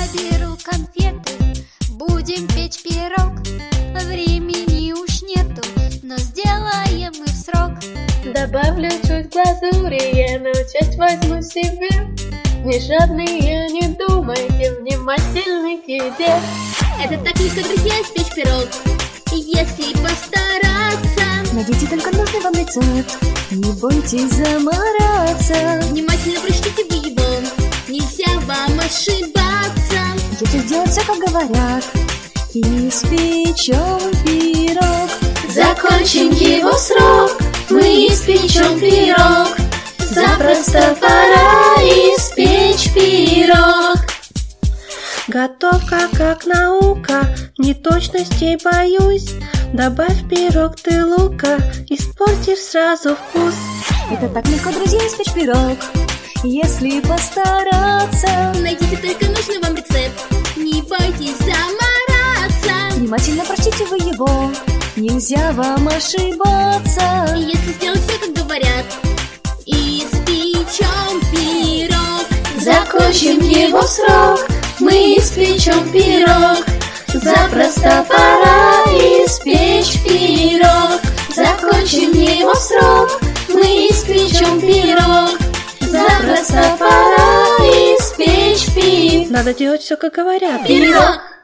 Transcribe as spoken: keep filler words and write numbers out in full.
соберу конфеты, будем печь пирог. Времени уж нету, но сделаем мы в срок. Добавлю чуть глазури, я на часть возьму себе. Не жадные, не думайте, внимательны к еде. Это так легко, друзья, испечь пирог, если постараться. Найдите только нужный вам рецепт, не бойтесь замораться. Внимательно прочтите вы его, нельзя вам ошибаться. Если сделать все, как говорят, и испечем пирог. Закончим его срок, мы испечем пирог. Запросто пора испечь пирог. Готовка как наука, неточностей боюсь. Добавь в пирог ты лука, испортишь сразу вкус. Это так легко, друзья, испечь пирог, если постараться. Найдите только нужный вам рецепт, не бойтесь замораться. Внимательно прочтите вы его, нельзя вам ошибаться. Если сделать все, как говорят, испечем пирог. Закончим его срок, мы испечем пирог. Запросто пора испечь пирог. Закончим его срок, мы испечем пирог. Запросто пора испечь пирог. Надо делать все, как говорят. Пирог!